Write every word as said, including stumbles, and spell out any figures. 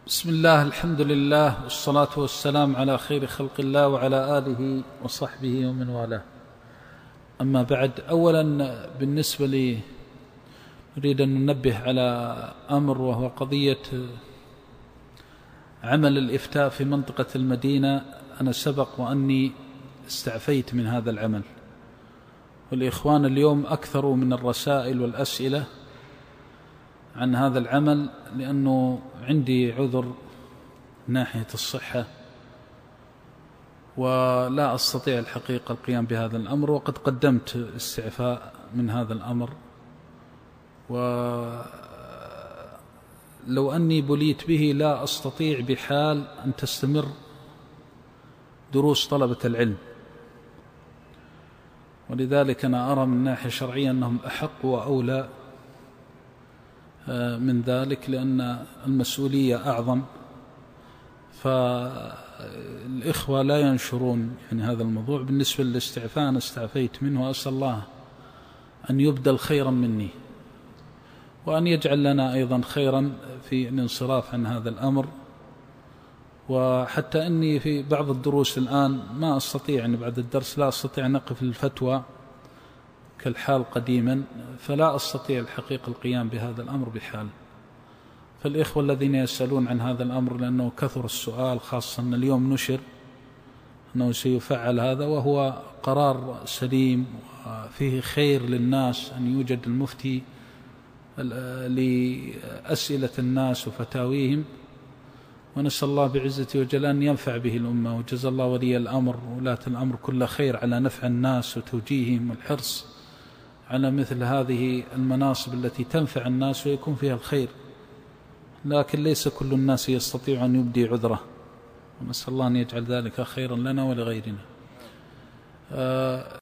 بسم الله، الحمد لله، والصلاة والسلام على خير خلق الله وعلى آله وصحبه ومن والاه. أما بعد، أولا بالنسبة لي نريد أن ننبه على أمر، وهو قضية عمل الإفتاء في منطقة المدينة. أنا سبق وأني استعفيت من هذا العمل، والإخوان اليوم أكثروا من الرسائل والأسئلة عن هذا العمل، لأنه عندي عذر من ناحية الصحة ولا أستطيع الحقيقة القيام بهذا الأمر، وقد قدمت استعفاء من هذا الأمر. ولو أني بليت به لا أستطيع بحال أن تستمر دروس طلبة العلم، ولذلك أنا أرى من ناحية شرعية أنهم أحق وأولى من ذلك، لأن المسؤولية أعظم. فالإخوة لا ينشرون يعني هذا الموضوع. بالنسبة للاستعفاء أنا استعفيت منه، وأسأل الله أن يبدل خيرا مني، وأن يجعل لنا أيضا خيرا في الانصراف عن هذا الأمر. وحتى أني في بعض الدروس الآن ما أستطيع، يعني بعد الدرس لا أستطيع أن أقف للفتوى كالحال قديما، فلا أستطيع الحقيقة القيام بهذا الأمر بحال. فالإخوة الذين يسألون عن هذا الأمر، لأنه كثر السؤال، خاصة أن اليوم نشر أنه سيفعل هذا، وهو قرار سليم وفيه خير للناس أن يوجد المفتي لأسئلة الناس وفتاويهم، ونسأل الله بعزته وجلاله أن ينفع به الأمة. وجزا الله ولي الأمر ولاة الأمر كل خير على نفع الناس وتوجيههم والحرص على مثل هذه المناصب التي تنفع الناس ويكون فيها الخير، لكن ليس كل الناس يستطيع أن يبدي عذره، ونسأل الله أن يجعل ذلك خيرا لنا ولغيرنا.